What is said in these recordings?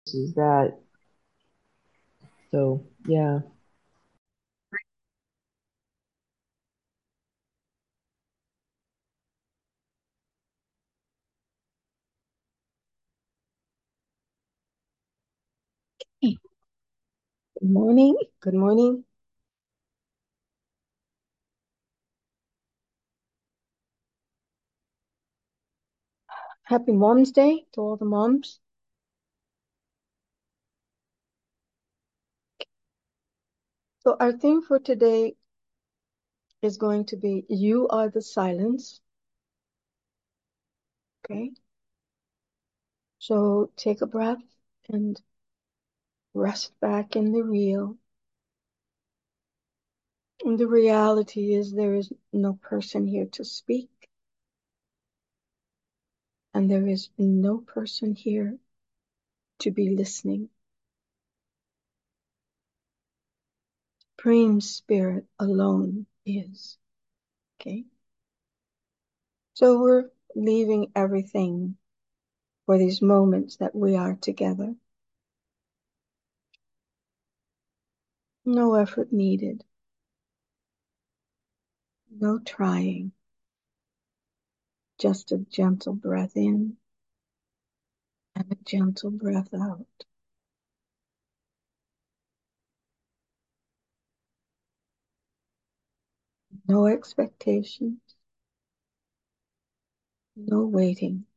is that. So yeah. Good morning. Good morning. Happy Mom's Day to all the moms. So our theme for today is going to be You Are the Silence. Okay. So take a breath and rest back in the real. And the reality is there is no person here to speak, and there is no person here to be listening. Supreme Spirit alone is. Okay. So we're leaving everything for these moments that we are together. No effort needed, no trying, just a gentle breath in and a gentle breath out. No expectations, no waiting,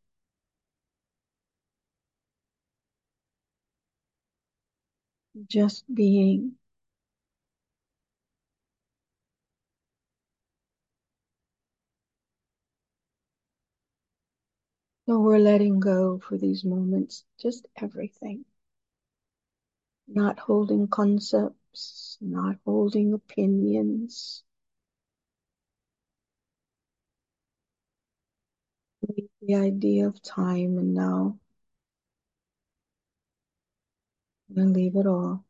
just being. So we're letting go for these moments, just everything. Not holding concepts, not holding opinions. Leave the idea of time and now, and leave it all.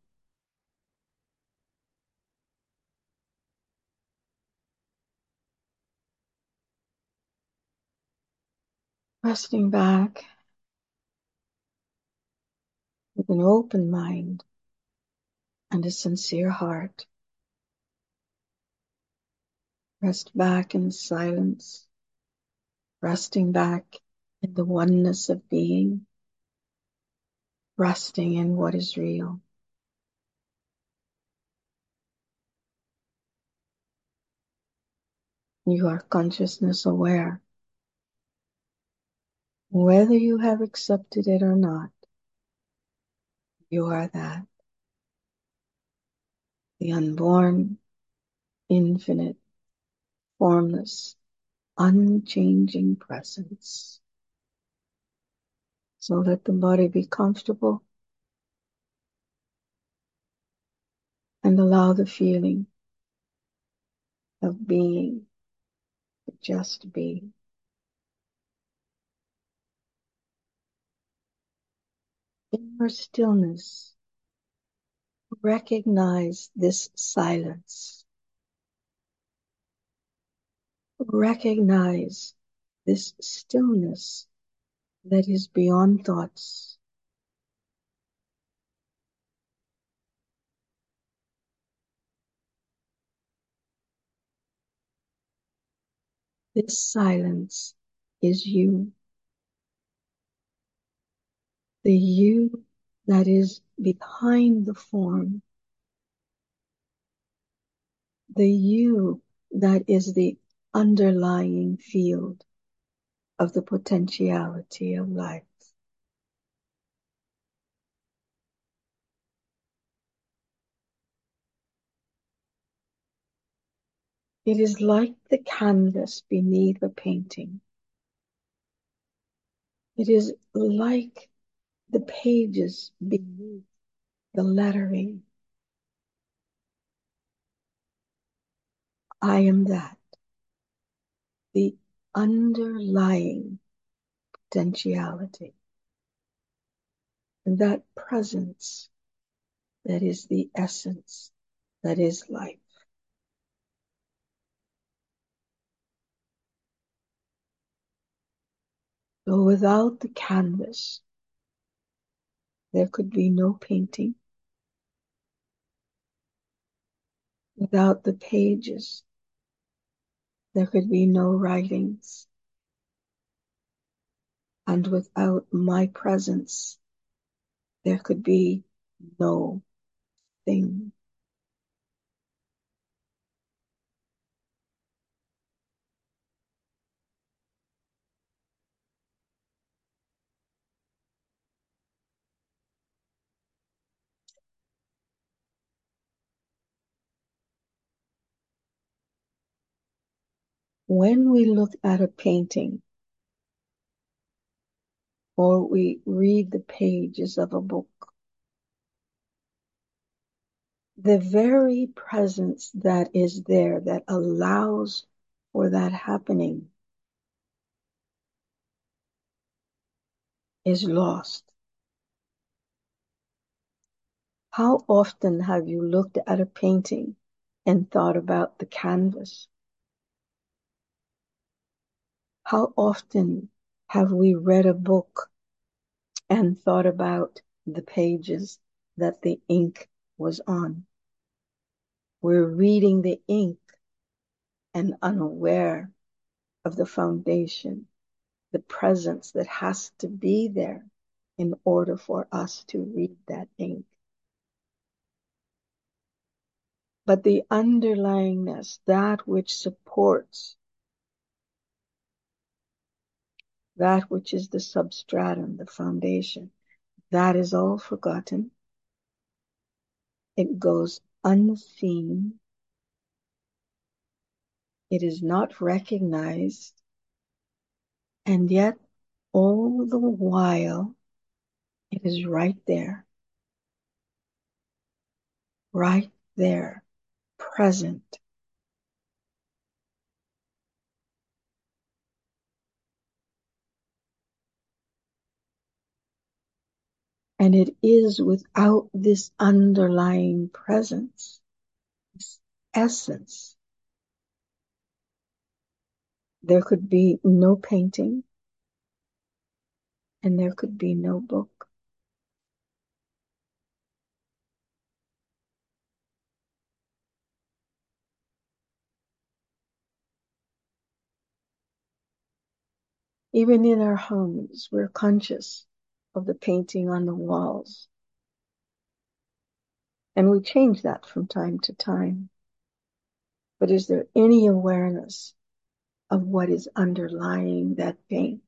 Resting back with an open mind and a sincere heart. Rest back in silence, resting back in the oneness of being, resting in what is real. You are consciousness aware. Whether you have accepted it or not, you are that. The unborn, infinite, formless, unchanging presence. So let the body be comfortable and allow the feeling of being to just be. In your stillness, recognize this silence. Recognize this stillness that is beyond thoughts. This silence is you, the you that is behind the form, the you that is the underlying field of the potentiality of life. It is like the canvas beneath a painting. It is like the pages beneath the lettering. I am that, the underlying potentiality, and that presence that is the essence, that is life. So without the canvas, there could be no painting. Without the pages, there could be no writings. And without my presence, there could be no thing. When we look at a painting or we read the pages of a book, the very presence that is there that allows for that happening is lost. How often have you looked at a painting and thought about the canvas? How often have we read a book and thought about the pages that the ink was on? We're reading the ink and unaware of the foundation, the presence that has to be there in order for us to read that ink. But the underlyingness, that which supports, that which is the substratum, the foundation, that is all forgotten. It goes unseen. It is not recognized. And yet, all the while, it is right there, present. And it is without this underlying presence, this essence, there could be no painting and there could be no book. Even in our homes, we're conscious of the painting on the walls. And we change that from time to time. But is there any awareness of what is underlying that paint?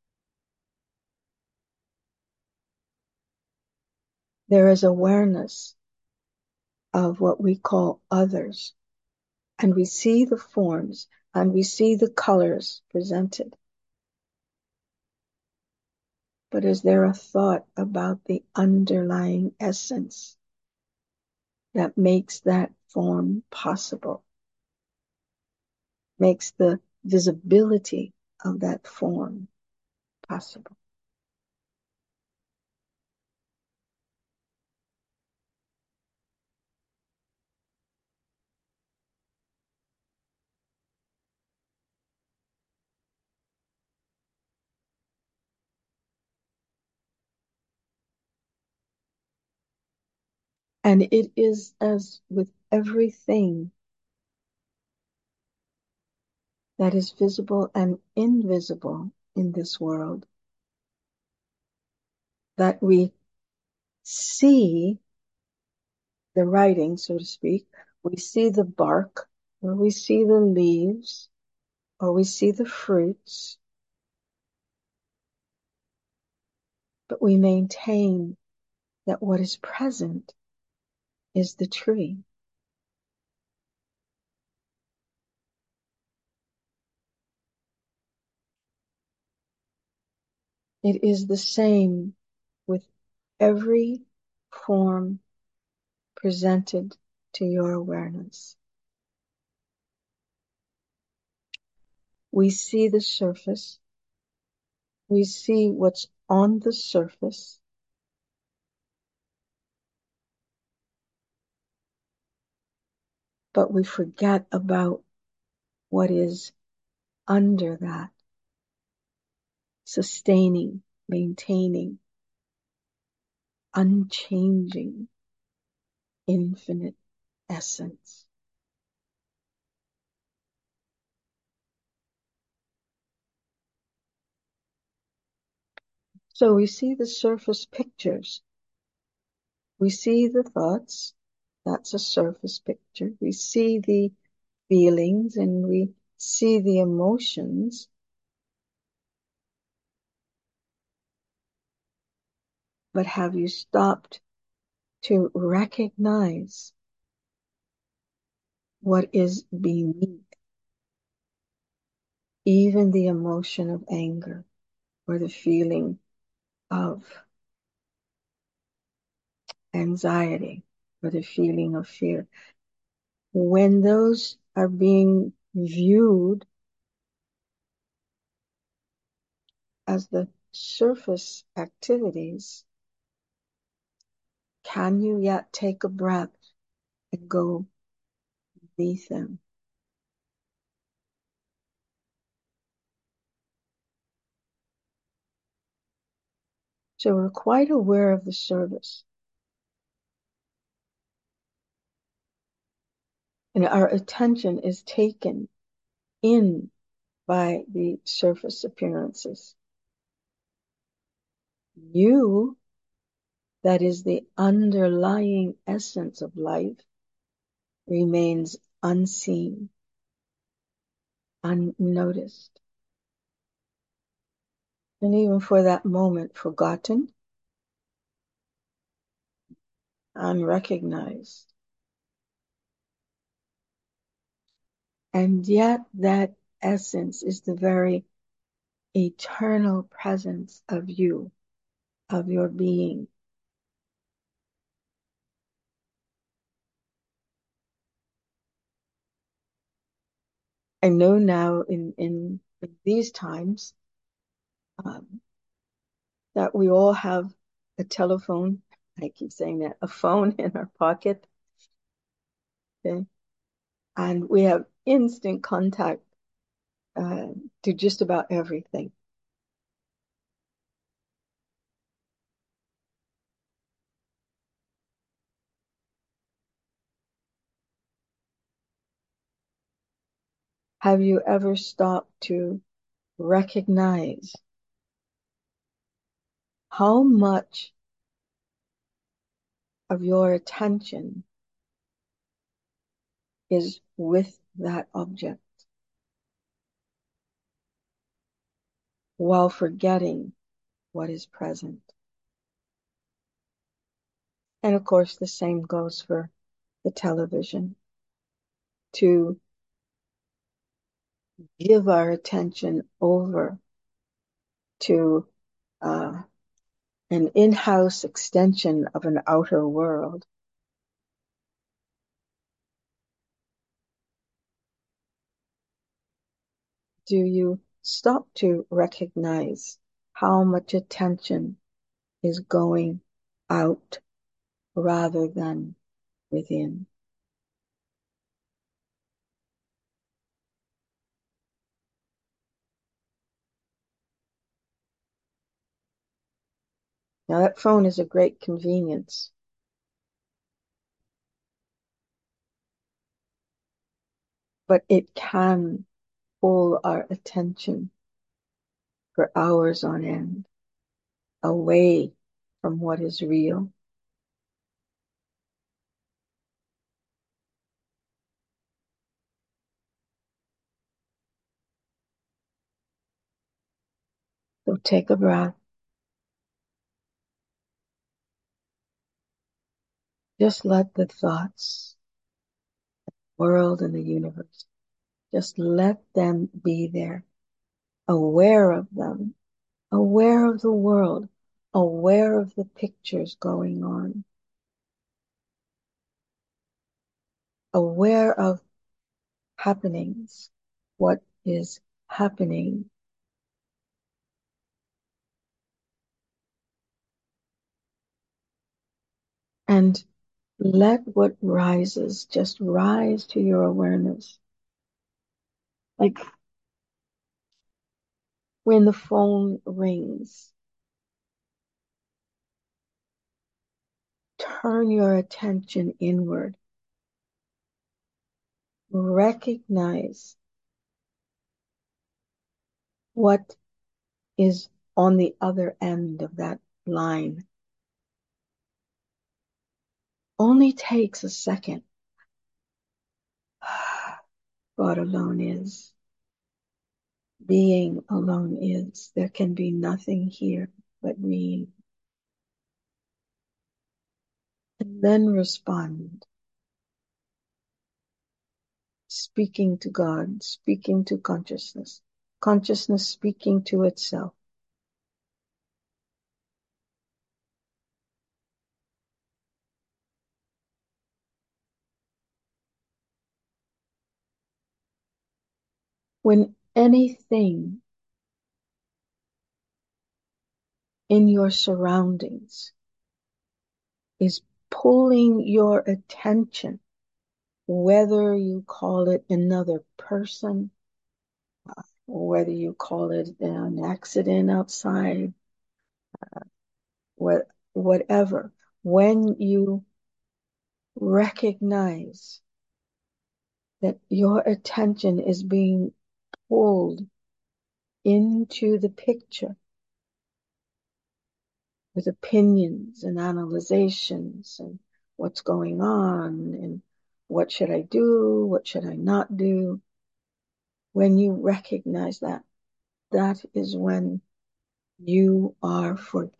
There is awareness of what we call others. And we see the forms and we see the colors presented. But is there a thought about the underlying essence that makes that form possible, makes the visibility of that form possible? And it is as with everything that is visible and invisible in this world, that we see the writing, so to speak, we see the bark, or we see the leaves, or we see the fruits, but we maintain that what is present is the tree. It is the same with every form presented to your awareness. We see the surface. We see what's on the surface. But we forget about what is under that, sustaining, maintaining, unchanging, infinite essence. So we see the surface pictures. We see the thoughts. That's a surface picture. We see the feelings and we see the emotions. But have you stopped to recognize what is beneath even the emotion of anger or the feeling of anxiety or the feeling of fear? When those are being viewed as the surface activities, can you yet take a breath and go beneath them? So we're quite aware of the service, and our attention is taken in by the surface appearances. You, that is the underlying essence of life, remains unseen, unnoticed, and even for that moment forgotten, unrecognized. And yet that essence is the very eternal presence of you, of your being. I know now in these times um, that we all have a telephone. I keep saying that, a phone in our pocket. Okay? And we have instant contact uh, to just about everything. Have you ever stopped to recognize how much of your attention is with that object while forgetting what is present? And of course, the same goes for the television. To give our attention over to uh, an in-house extension of an outer world. Do you stop to recognize how much attention is going out rather than within? Now that phone is a great convenience, but it can pull our attention for hours on end away from what is real. So take a breath. Just let the thoughts, world and the universe, just let them be there, aware of them, aware of the world, aware of the pictures going on, aware of happenings, what is happening. And let what rises just rise to your awareness. Like when the phone rings, turn your attention inward. Recognize what is on the other end of that line. Only takes a second. God alone is. Being alone is. There can be nothing here but being. And then respond. Speaking to God, speaking to consciousness. Consciousness speaking to itself. When anything in your surroundings is pulling your attention, whether you call it another person, or whether you call it an accident outside, whatever, when you recognize that your attention is being pulled into the picture with opinions and analyzations and what's going on and what should I do, what should I not do. When you recognize that, that is when you are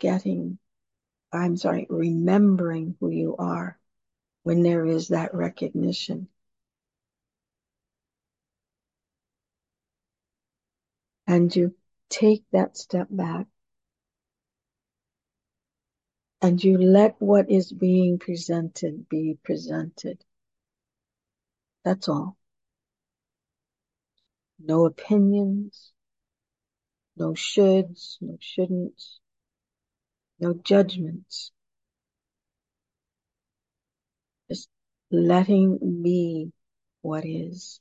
remembering who you are, when there is that recognition. And you take that step back and you let what is being presented be presented. That's all. No opinions, no shoulds, no shouldn'ts, no judgments. Just letting be what is.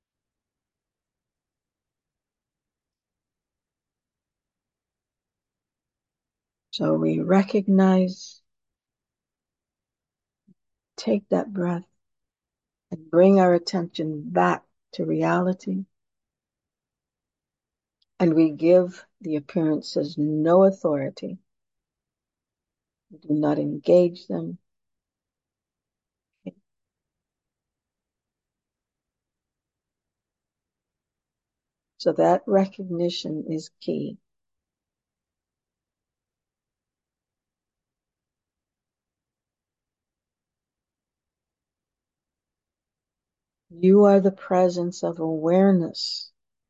So we recognize, take that breath, and bring our attention back to reality. And we give the appearances no authority. We do not engage them. So that recognition is key. You are the presence of awareness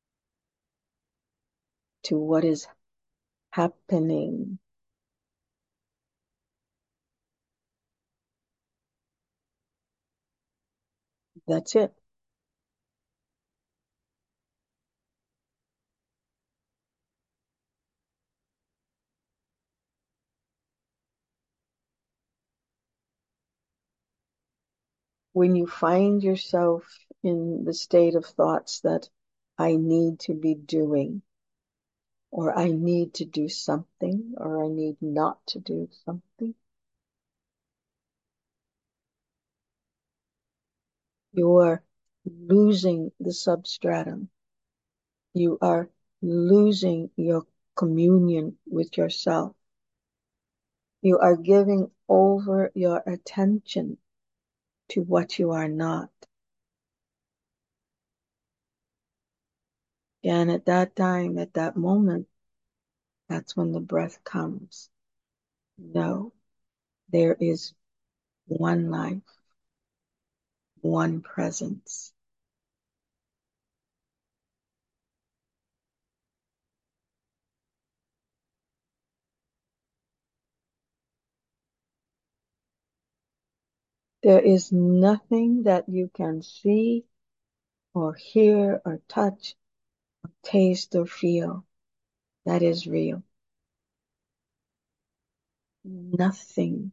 to what is happening. That's it. When you find yourself in the state of thoughts that I need to be doing, or I need to do something, or I need not to do something, you are losing the substratum. You are losing your communion with yourself. You are giving over your attention to what you are not. And at that time, at that moment, that's when the breath comes. No, there is one life, one presence. There is nothing that you can see or hear or touch, or taste or feel that is real. Nothing.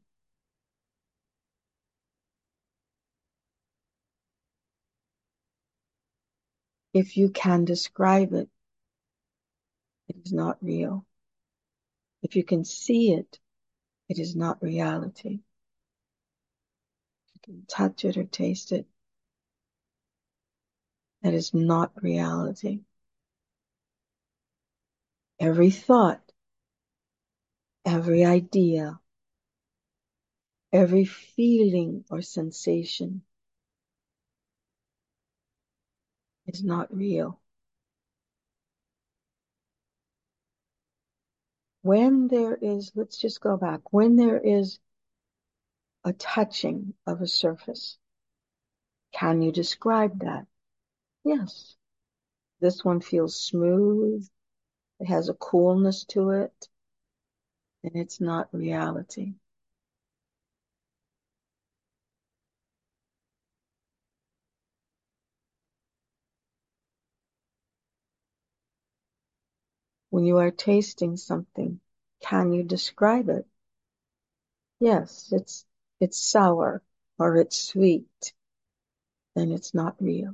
If you can describe it, it is not real. If you can see it, it is not reality. can touch it or taste it. That is not reality. Every thought, every idea, every feeling or sensation is not real. When there is, let's just go back, when there is a touching of a surface, can you describe that? Yes. This one feels smooth. It has a coolness to it, and it's not reality. When you are tasting something, can you describe it? Yes, it's sour or it's sweet, then it's not real.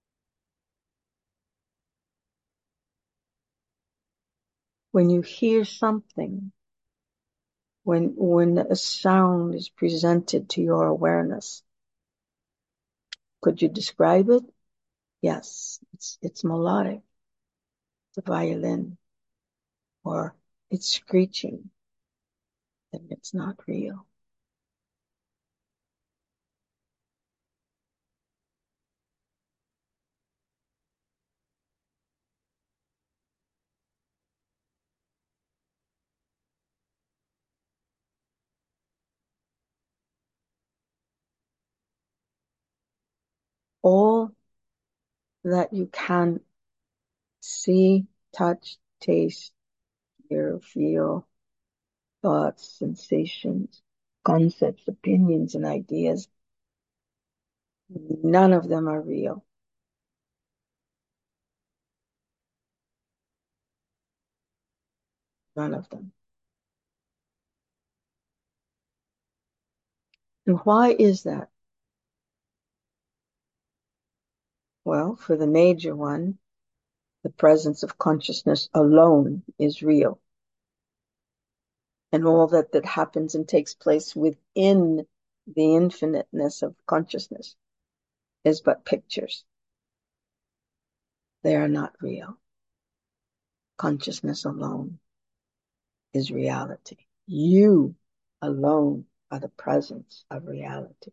When you hear something, when a sound is presented to your awareness, could you describe it? Yes, it's melodic. It's a violin, or it's screeching, then it's not real. All that you can see, touch, taste, hear, feel, thoughts, sensations, concepts, opinions, and ideas, none of them are real. None of them. And why is that? Well, for the major one, the presence of consciousness alone is real. And all that happens and takes place within the infiniteness of consciousness is but pictures. They are not real. Consciousness alone is reality. You alone are the presence of reality.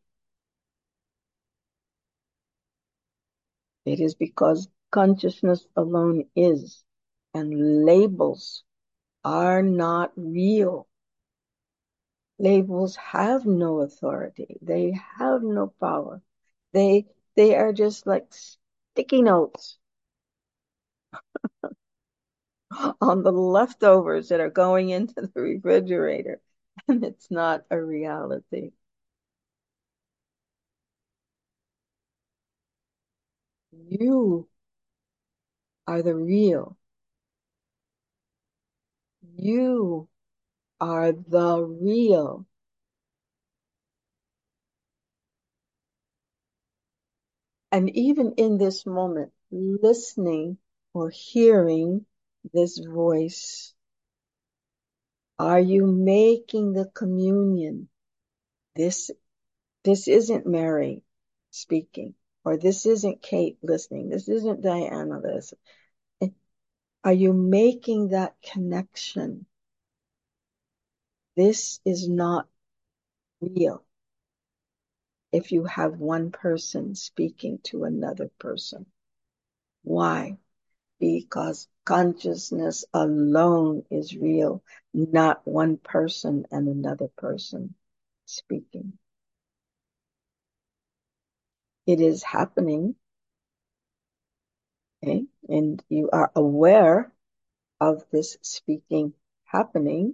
It is because consciousness alone is, and labels are not real. Labels have no authority. They have no power. They they are just like sticky notes on the leftovers that are going into the refrigerator, and it's not a reality. You are the real. You are the real. And even in this moment, listening or hearing this voice, are you making the communion? This this isn't Mary speaking, or this isn't Kate listening. This isn't Diana listening. Are you making that connection? This is not real if you have one person speaking to another person. Why? Because consciousness alone is real, not one person and another person speaking. It is happening, okay? And you are aware of this speaking happening,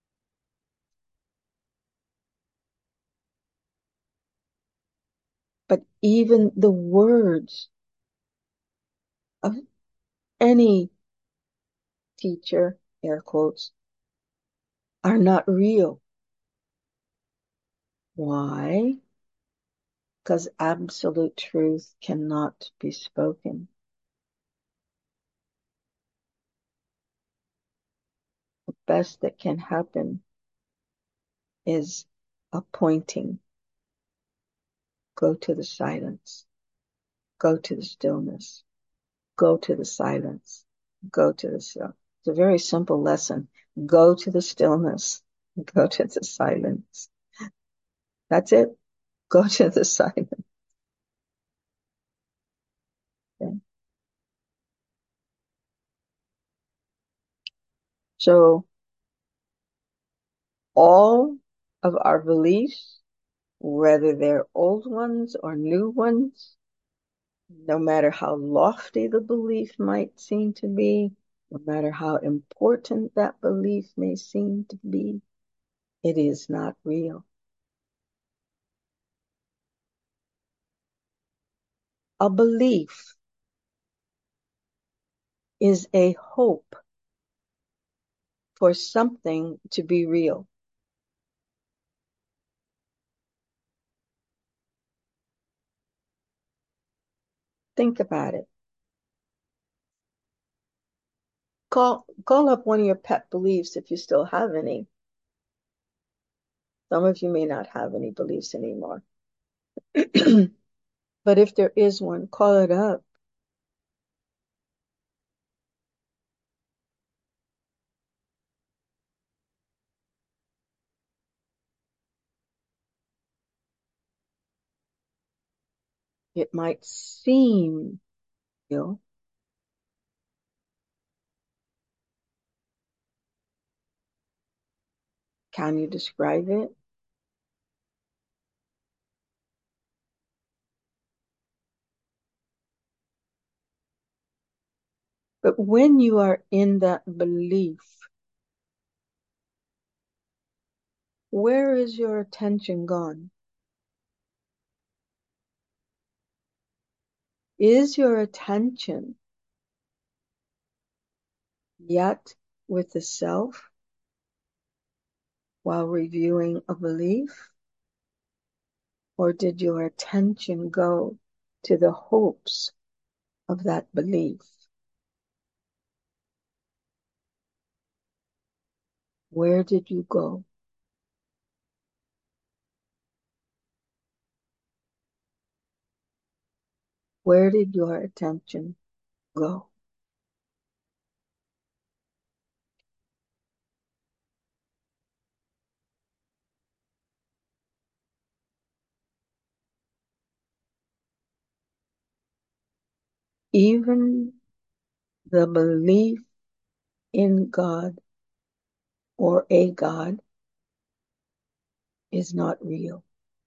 but even the words of any teacher, air quotes, are not real. Why? Because absolute truth cannot be spoken. The best that can happen is a pointing, Go to the silence. Go to the stillness. Go to the silence. Go to the still. It's a very simple lesson. Go to the stillness. Go to the silence. That's it. Go to the silence. Okay. So all of our beliefs, whether they're old ones or new ones, no matter how lofty the belief might seem to be, no matter how important that belief may seem to be, it is not real. A belief is a hope for something to be real. Think about it. Call up one of your pet beliefs if you still have any. Some of you may not have any beliefs anymore. But if there is one, call it up. It might seem real. Can you describe it? But when you are in that belief, where is your attention gone? Is your attention yet with the self while reviewing a belief? Or did your attention go to the hopes of that belief? Where did you go? Where did your attention go? Even the belief in God or a God is not real.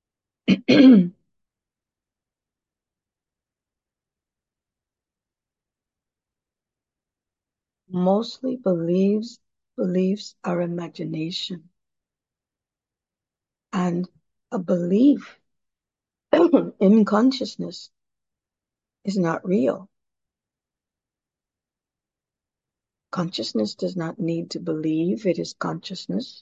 Mostly beliefs are imagination. And a belief in consciousness is not real. Consciousness does not need to believe it is consciousness.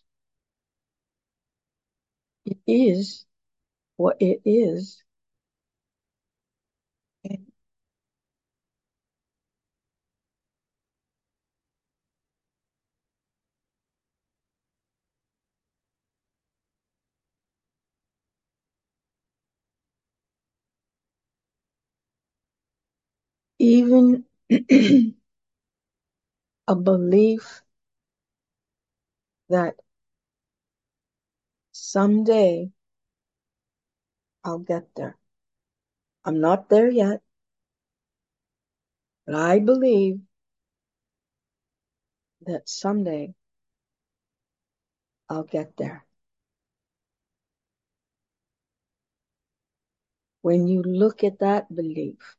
It is what it is. And even a belief that someday I'll get there. I'm not there yet, but I believe that someday I'll get there. When you look at that belief,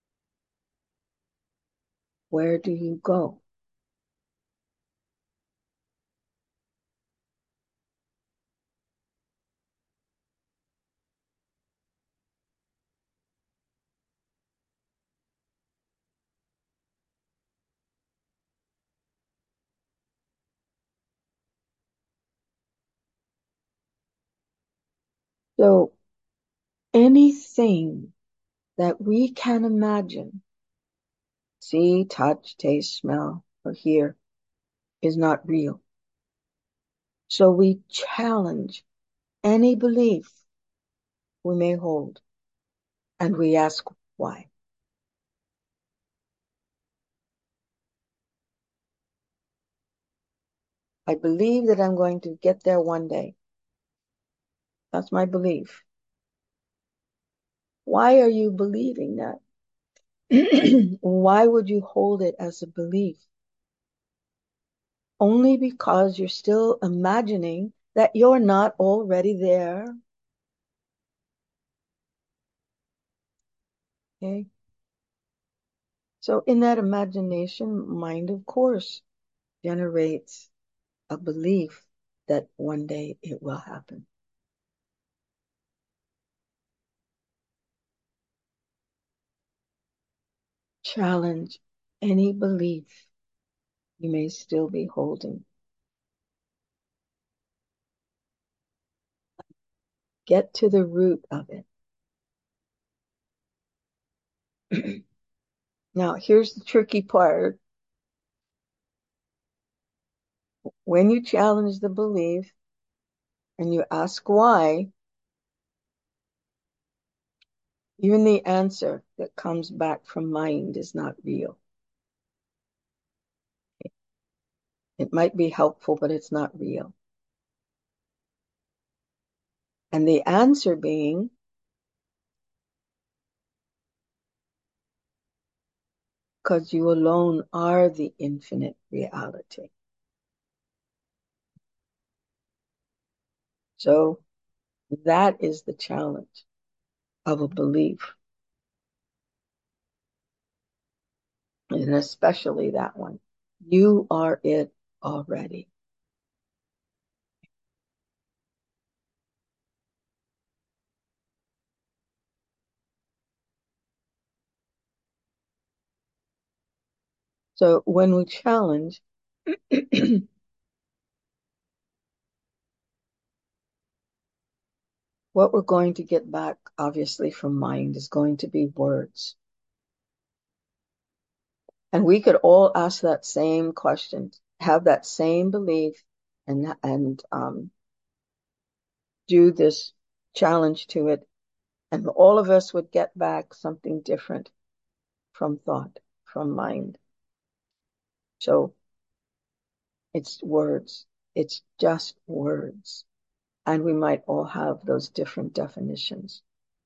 where do you go? So anything that we can imagine, see, touch, taste, smell, or hear, is not real. So we challenge any belief we may hold. And we ask why. I believe that I'm going to get there one day. That's my belief. Why are you believing that? Why would you hold it as a belief? Only because you're still imagining that you're not already there. Okay. So in that imagination, mind, of course, generates a belief that one day it will happen. Challenge any belief you may still be holding. Get to the root of it. Now, here's the tricky part. When you challenge the belief and you ask why, even the answer that comes back from mind is not real. It might be helpful, but it's not real. And the answer being, because you alone are the infinite reality. So that is the challenge of a belief, and especially that one. You are it already. So when we challenge, what we're going to get back, obviously, from mind is going to be words. And we could all ask that same question, have that same belief, and do this challenge to it, and all of us would get back something different from thought, from mind. So it's words. It's just words. And we might all have those different definitions.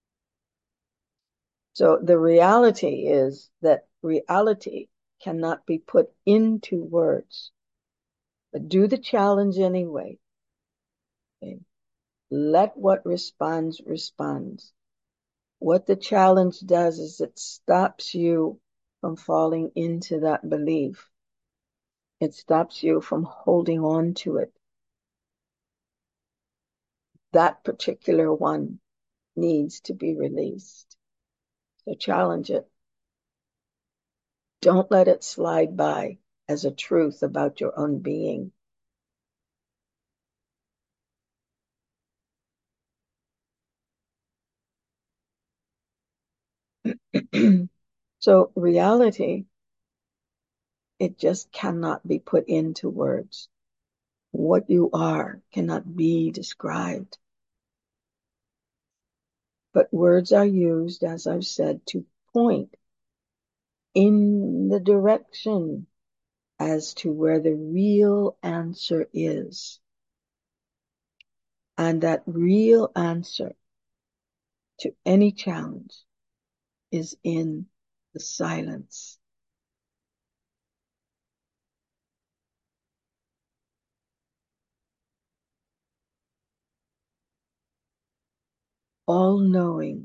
So the reality is that reality cannot be put into words, but do the challenge anyway. Okay? Let what responds, responds. What the challenge does is it stops you from falling into that belief. It stops you from holding on to it. That particular one needs to be released. So challenge it. Don't let it slide by as a truth about your own being. So reality, it just cannot be put into words. What you are cannot be described. But words are used, as I've said, to point in the direction as to where the real answer is. And that real answer to any challenge is in the silence. All knowing,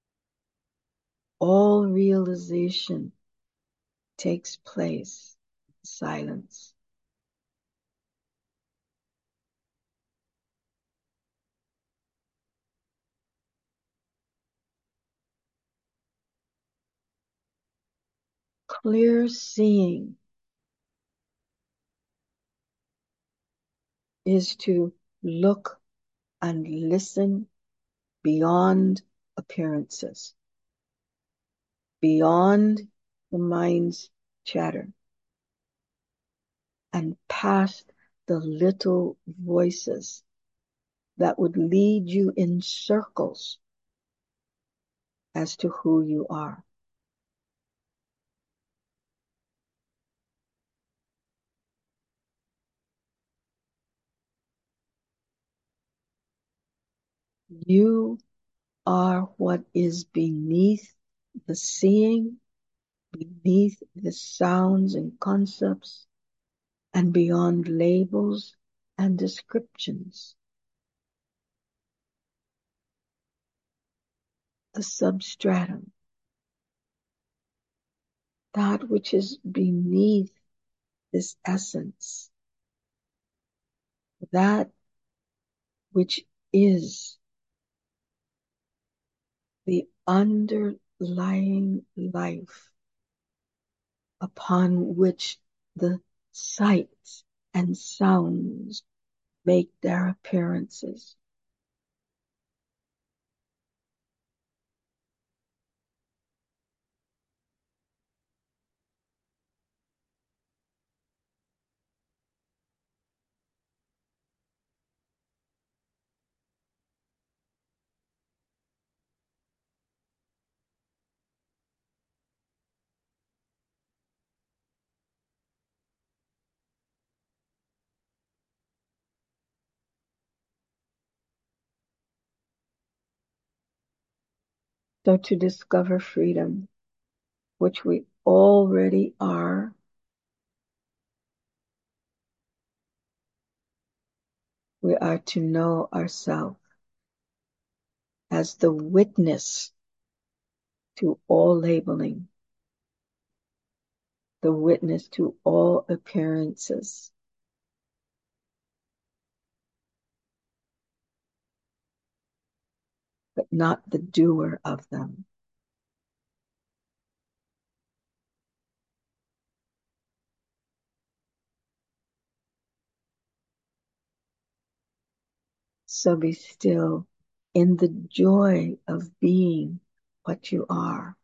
all realization takes place in silence. Clear seeing is to look and listen beyond appearances, beyond the mind's chatter, and past the little voices that would lead you in circles as to who you are. You are what is beneath the seeing, beneath the sounds and concepts, and beyond labels and descriptions. The substratum, that which is beneath this essence, that which is the underlying life upon which the sights and sounds make their appearances. So to discover freedom, which we already are, we are to know ourselves as the witness to all labeling, the witness to all appearances, but not the doer of them. So be still in the joy of being what you are.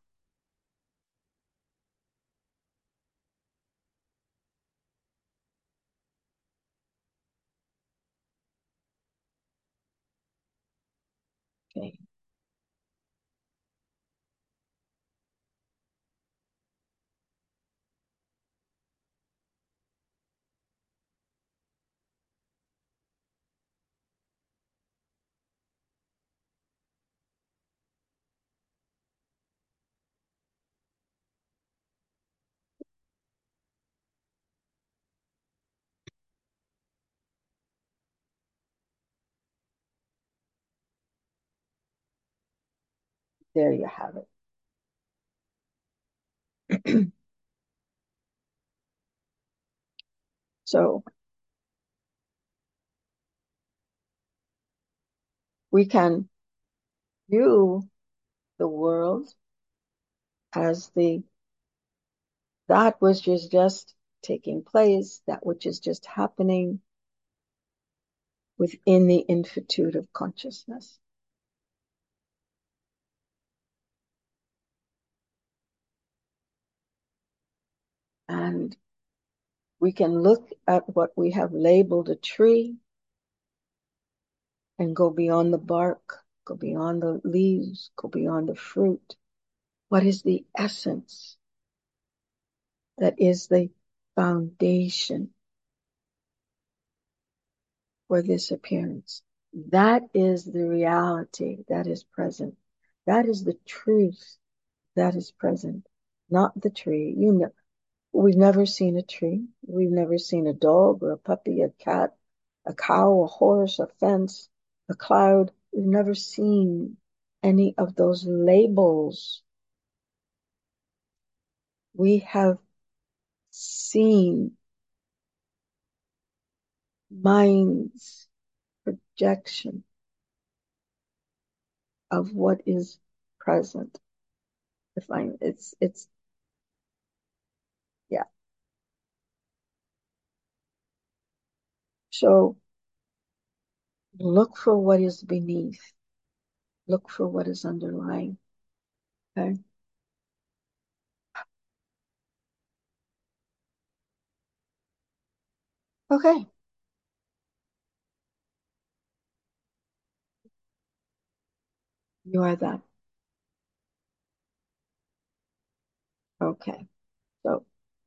Okay. There you have it. So we can view the world as that which is just taking place, that which is just happening within the infinitude of consciousness. And we can look at what we have labeled a tree and go beyond the bark, go beyond the leaves, go beyond the fruit. What is the essence that is the foundation for this appearance? That is the reality that is present. That is the truth that is present, not the tree. You know, we've never seen a tree. We've never seen a dog or a puppy, a cat, a cow, a horse, a fence, a cloud. We've never seen any of those labels. We have seen mind's projection of what is present. Define it's yeah. So look for what is beneath. Look for what is underlying. Okay. Okay. You are that. Okay. So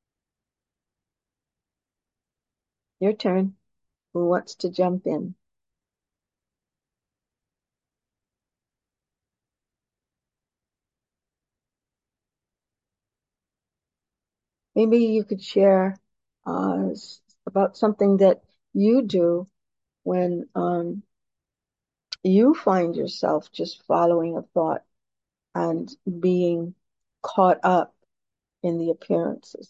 your turn. Who wants to jump in? Maybe you could share about something that you do when you find yourself just following a thought and being caught up in the appearances.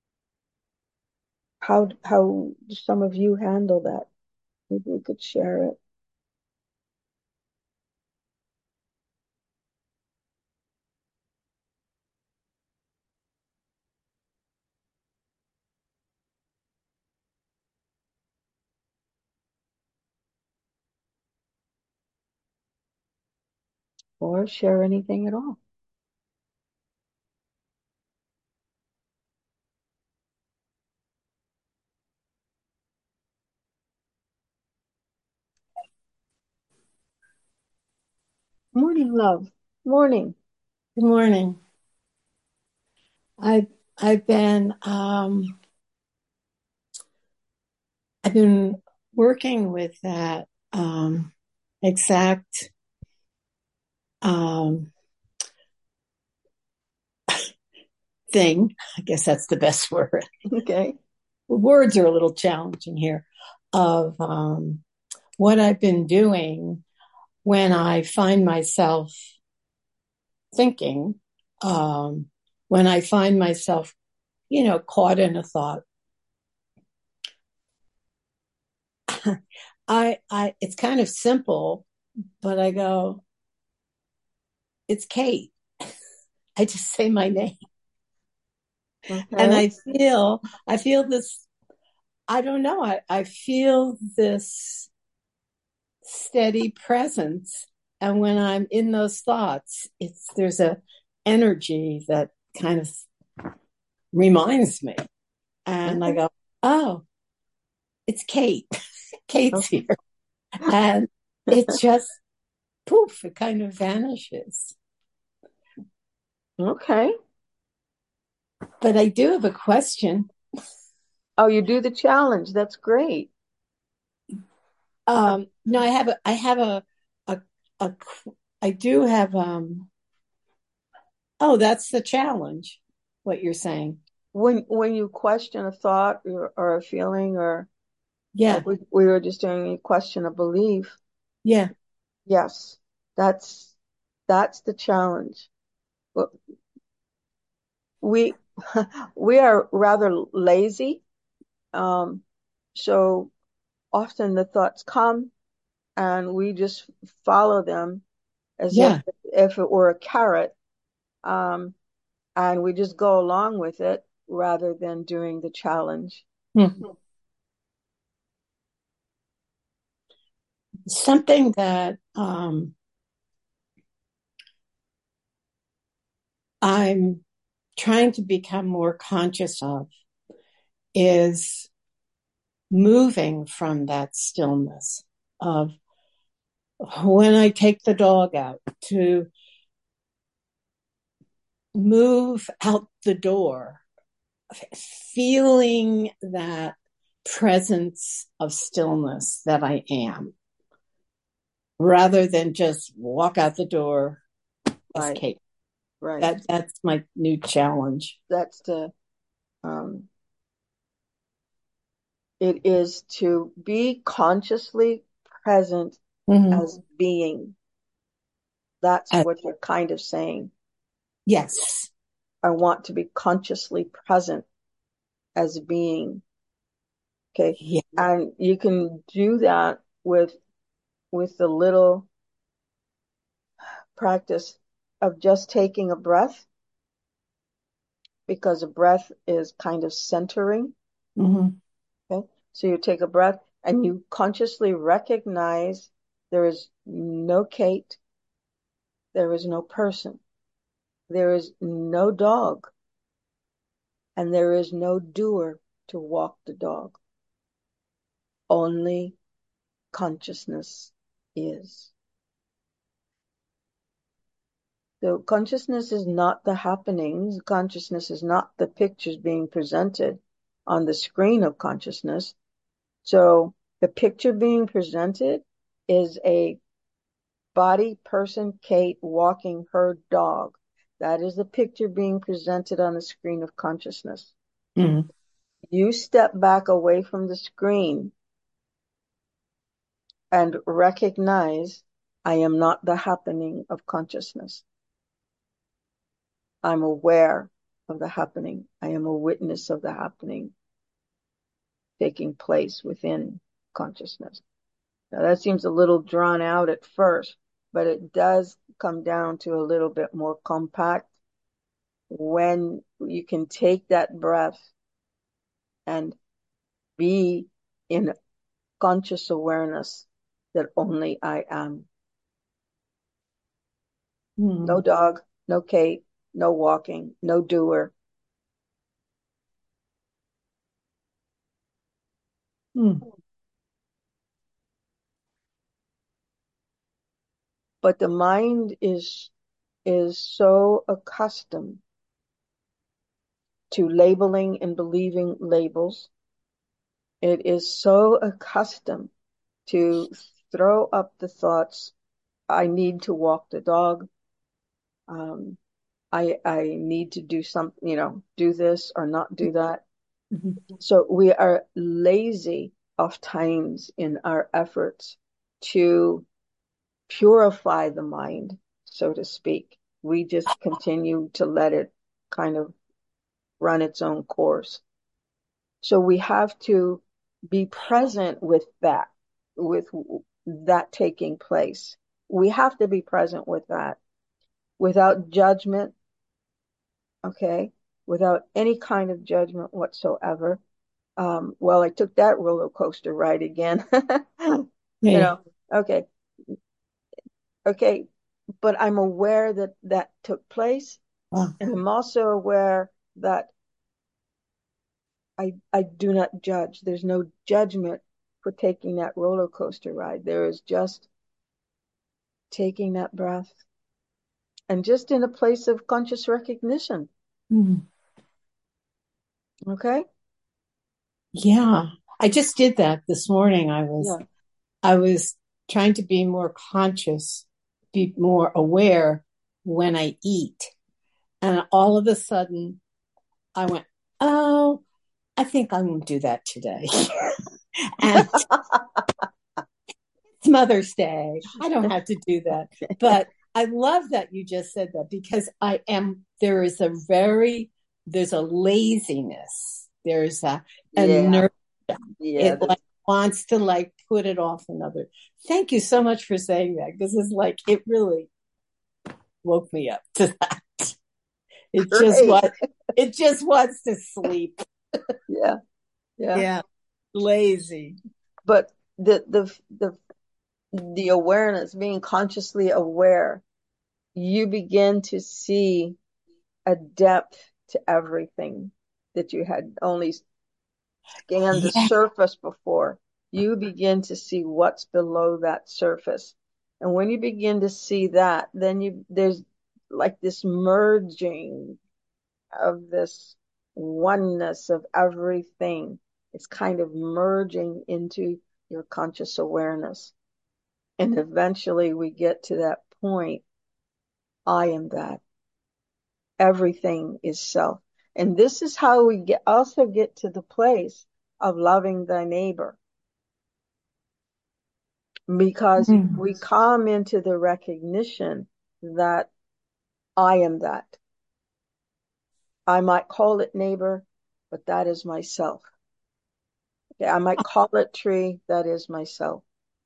How do some of you handle that? Maybe we could share it. Or share anything at all. Morning, love. Morning. Good morning. I've I've been I've been working with that exact um, thing. I guess that's the best word. Okay. Words are a little challenging here. Of what I've been doing when I find myself thinking, um, when I find myself, caught in a thought. It's kind of simple, but I go, it's Kate. I just say my name. And Okay. I feel this, I don't know, I feel this steady presence. And when I'm in those thoughts, there's a energy that kind of reminds me. And I Okay. go, oh, it's Kate. Kate's Okay. here. And it just poof, it kind of vanishes. Okay. But I do have a question. Oh, you do the challenge. That's great. No, a, a I do have, oh, that's the challenge, what you're saying. When you question a thought or a feeling, or like Yeah, we were just doing, a question a belief. yeah, Yes, that's that's the challenge. But we we are rather lazy. Um, so often the thoughts come and we just follow them as yeah. if it were a carrot. Um, and we just go along with it rather than doing the challenge. Hmm. Something that I'm trying to become more conscious of is moving from that stillness of when I take the dog out to move out the door, feeling that presence of stillness that I am, rather than just walk out the door as Right, Kate. right. That's my new challenge. That's the um, it is to be consciously present Mm-hmm. as being. That's Uh, what you're kind of saying. yes. I want to be consciously present as being. Okay. Yeah. And you can do that with the little practice of just taking a breath, because a breath is kind of centering. Mm-hmm. Okay. So you take a breath and you consciously recognize there is no Kate, there is no person, there is no dog, and there is no doer to walk the dog. Only consciousness is. So consciousness is not the happenings. Consciousness is not the pictures being presented on the screen of consciousness. So the picture being presented is a body, person, Kate, walking her dog. That is the picture being presented on the screen of consciousness. Mm. You step back away from the screen and recognize I am not the happening of consciousness. I'm aware of the happening. I am a witness of the happening taking place within consciousness. Now that seems a little drawn out at first, but it does come down to a little bit more compact when you can take that breath and be in conscious awareness that only I am. No dog, no Kate, no walking, no doer. But the mind is so accustomed to labeling and believing labels. It is so accustomed to throw up the thoughts, I need to walk the dog. I need to do something, do this or not do that. Mm-hmm. So we are lazy oftentimes in our efforts to purify the mind, so to speak. We just continue to let it kind of run its own course. So we have to be present with that taking place. We have to be present with that without judgment, okay? Without any kind of judgment whatsoever. Well, I took that roller coaster ride again. Yeah. Okay. But I'm aware that that took place. Wow. And I'm also aware that I do not judge. There's no judgment for taking that roller coaster ride. There is just taking that breath and just in a place of conscious recognition. Mm. Okay? Yeah. I just did that this morning. I was trying to be more conscious, be more aware when I eat. And all of a sudden I went, oh, I think I won't do that today. And it's Mother's Day. I don't have to do that. But I love that you just said that because there's a laziness. There's a Yeah. nerve. Yeah. It like wants to like put it off another. Thank you so much for saying that because it's like it really woke me up to that. It just Great. it just wants to sleep. Yeah. Yeah. Yeah. Lazy. But the awareness, being consciously aware, you begin to see a depth to everything that you had only scanned the Yeah. surface before. You begin to see what's below that surface. And when you begin to see that, then there's like this merging of this oneness of everything. It's kind of merging into your conscious awareness. And eventually we get to that point. I am that. Everything is self. And this is how we also get to the place of loving thy neighbor. Because we come into the recognition that I am that. I might call it neighbor, but that is myself. Okay, I might call it tree, that is myself.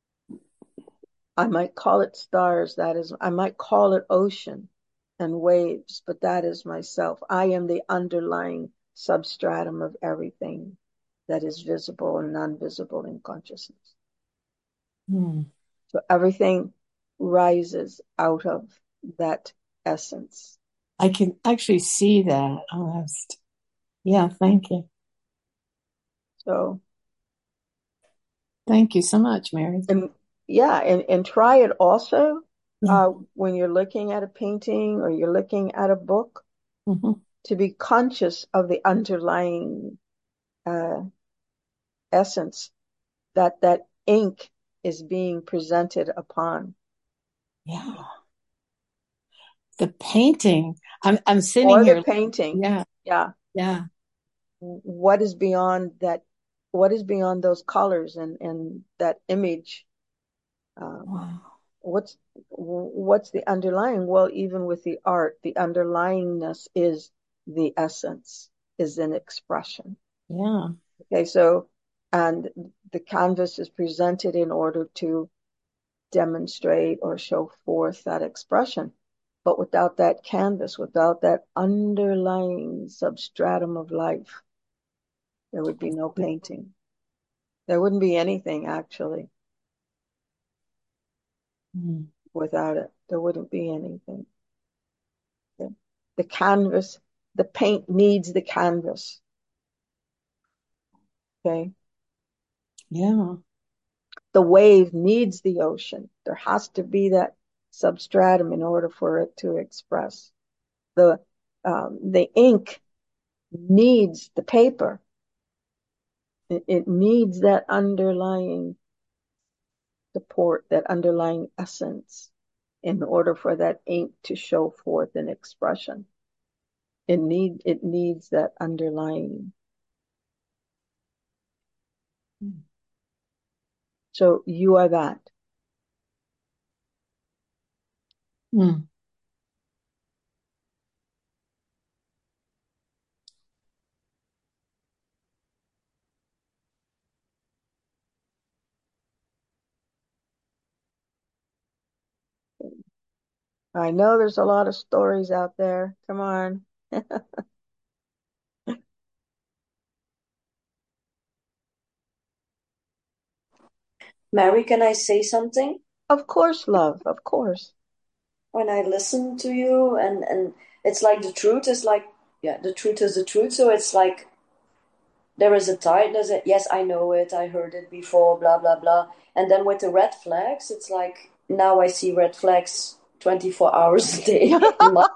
I might call it stars, I might call it ocean and waves, but that is myself. I am the underlying substratum of everything that is visible and non-visible in consciousness. So everything rises out of that essence. I can actually see that almost. Yeah, thank you. So thank you so much, Mary. and try it also when you're looking at a painting or you're looking at a book, to be conscious of the underlying essence that ink is being presented upon. Yeah. The painting. I'm sitting Or here. the painting. Yeah. Yeah. Yeah. What is beyond that? What is beyond those colors and that image? Wow. What's the underlying? Well, even with the art, the underlyingness is the essence, is an expression. Yeah. Okay, so, and the canvas is presented in order to demonstrate or show forth that expression. But without that canvas, without that underlying substratum of life, there would be no painting. There wouldn't be anything, actually. Without it, there wouldn't be anything. The canvas, the paint needs the canvas. Okay. Yeah. The wave needs the ocean. There has to be that substratum in order for it to express. The ink needs the paper. It needs that underlying support, that underlying essence, in order for that ink to show forth an expression. It needs that underlying. So you are that. Mm. I know there's a lot of stories out there. Come on. Mary, can I say something? Of course, love. Of course. When I listen to you and it's like the truth is like, yeah, the truth is the truth. So it's like there is a tiredness. Yes, I know it. I heard it before, blah, blah, blah. And then with the red flags, it's like now I see red flags 24 hours a day in my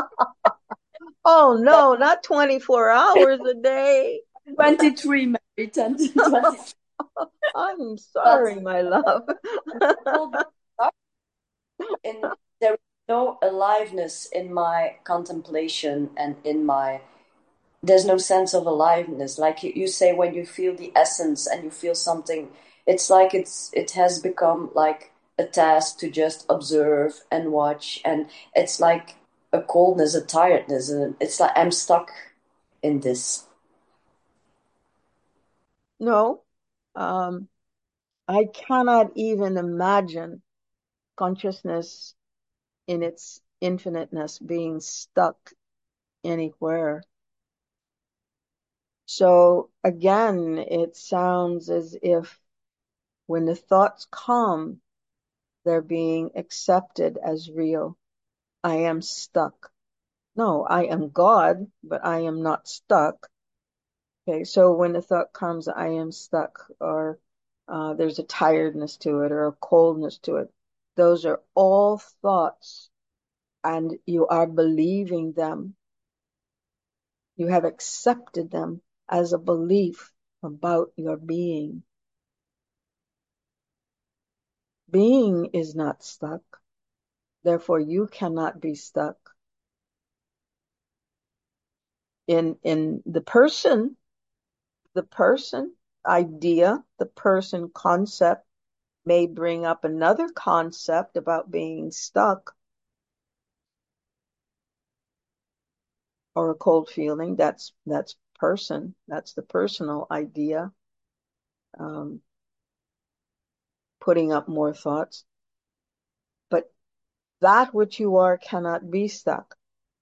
Oh no, not 24 hours a day. 23, Mary, 10 to 20. I'm But sorry, my love. still in there is no aliveness in my contemplation and in my there's no sense of aliveness like you say when you feel the essence and you feel something it's like it has become like a task to just observe and watch and it's like a coldness, a tiredness, and it's like I'm stuck in this. No, I cannot even imagine consciousness in its infiniteness being stuck anywhere. So again, it sounds as if when the thoughts come, they're being accepted as real. I am stuck. No, I am God, but I am not stuck. Okay, so when the thought comes, I am stuck, or there's a tiredness to it, or a coldness to it, those are all thoughts, and you are believing them. You have accepted them as a belief about your being. Being is not stuck, therefore you cannot be stuck. In the person idea, the person concept may bring up another concept about being stuck or a cold feeling. That's person. That's the personal idea. Putting up more thoughts. But that which you are cannot be stuck.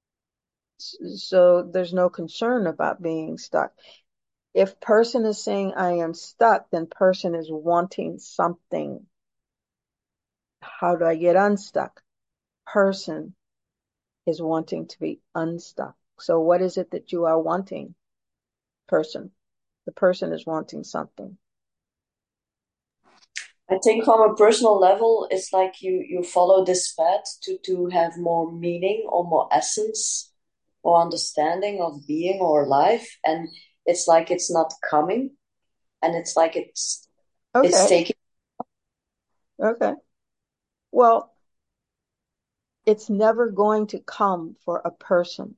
So there's no concern about being stuck. If person is saying I am stuck, then person is wanting something. How do I get unstuck? Person is wanting to be unstuck. So what is it that you are wanting? Person. The person is wanting something. I think from a personal level, it's like you follow this path to have more meaning or more essence or understanding of being or life, and it's like it's not coming, and it's like it's Okay, taking. okay. Well, it's never going to come for a person.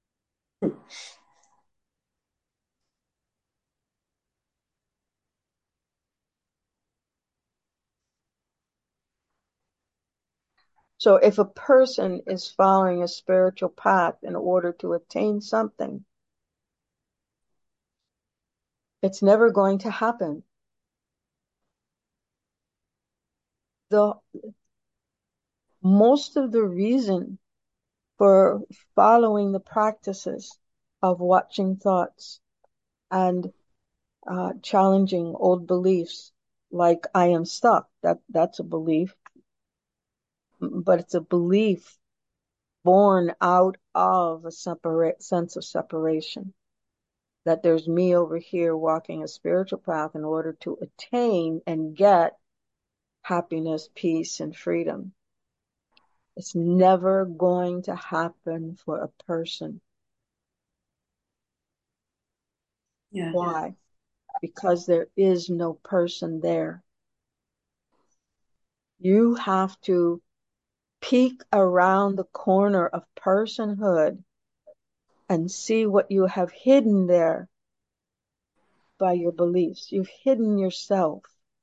So if a person is following a spiritual path in order to attain something, it's never going to happen. The most of the reason for following the practices of watching thoughts and challenging old beliefs, like I am stuck. That's a belief, but it's a belief born out of a separate sense of separation. That there's me over here walking a spiritual path in order to attain and get happiness, peace, and freedom. It's never going to happen for a person. Yeah. Why? Because there is no person there. You have to peek around the corner of personhood and see what you have hidden there by your beliefs. You've hidden yourself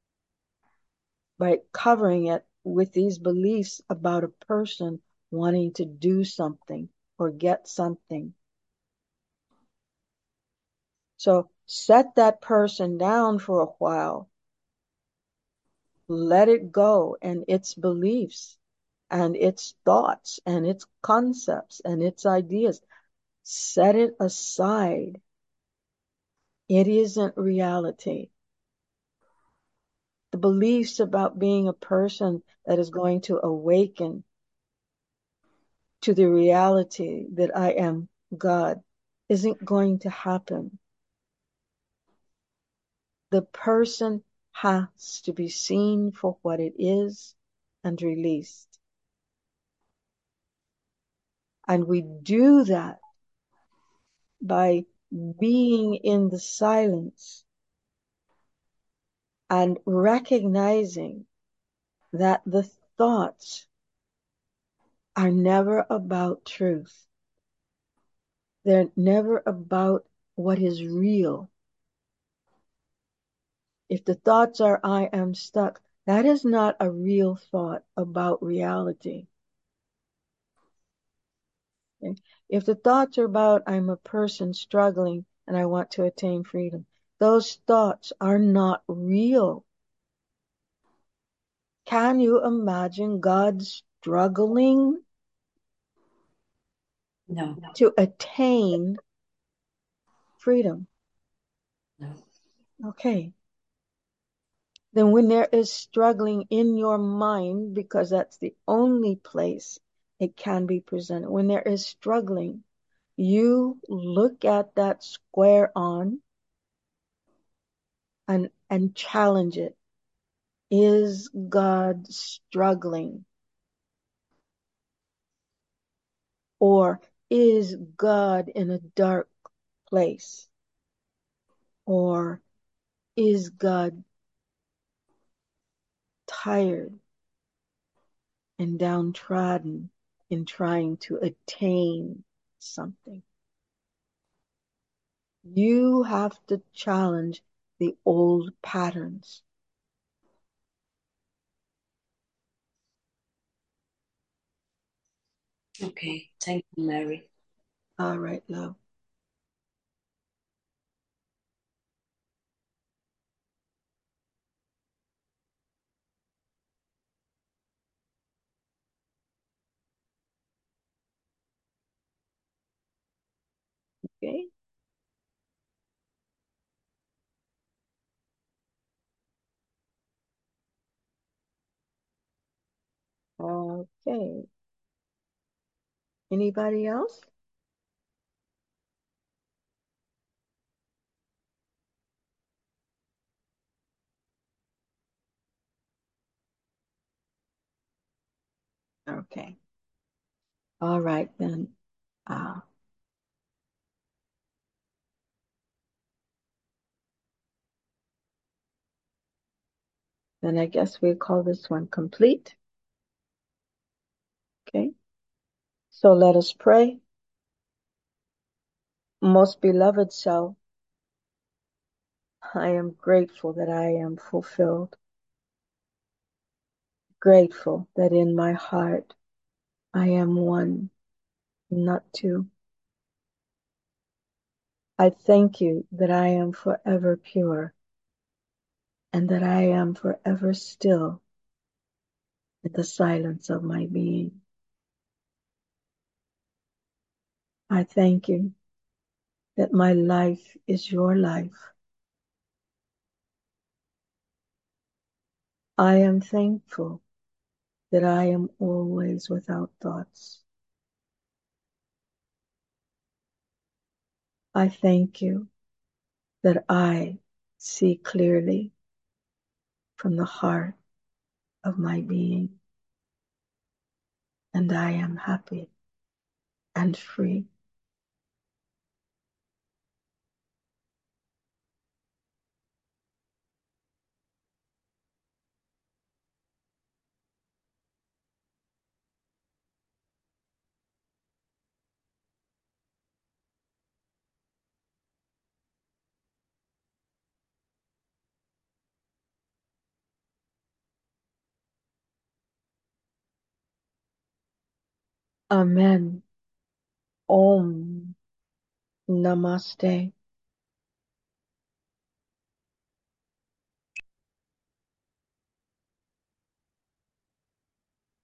by covering it with these beliefs about a person wanting to do something or get something. So set that person down for a while. Let it go and its beliefs and its thoughts and its concepts and its ideas. Set it aside. It isn't reality. The beliefs about being a person that is going to awaken to the reality that I am God isn't going to happen. The person has to be seen for what it is and released. And we do that by being in the silence and recognizing that the thoughts are never about truth. They're never about what is real. If the thoughts are, I am stuck, that is not a real thought about reality. Okay? If the thoughts are about, I'm a person struggling and I want to attain freedom, those thoughts are not real. Can you imagine God struggling No. to attain freedom? No. Okay. Then when there is struggling in your mind, because that's the only place it can be presented, when there is struggling, you look at that square on and challenge it. Is God struggling? Or is God in a dark place? Or is God tired and downtrodden in trying to attain something? You have to challenge the old patterns. Okay. Thank you, Mary. All right, love. Okay. Okay. Anybody else? Okay. All right, then. Then I guess we call this one complete. Okay. So let us pray. Most beloved self, I am grateful that I am fulfilled. Grateful that in my heart I am one, not two. I thank you that I am forever pure and that I am forever still in the silence of my being. I thank you that my life is your life. I am thankful that I am always without thoughts. I thank you that I see clearly from the heart of my being, and I am happy and free. Amen. Om Namaste.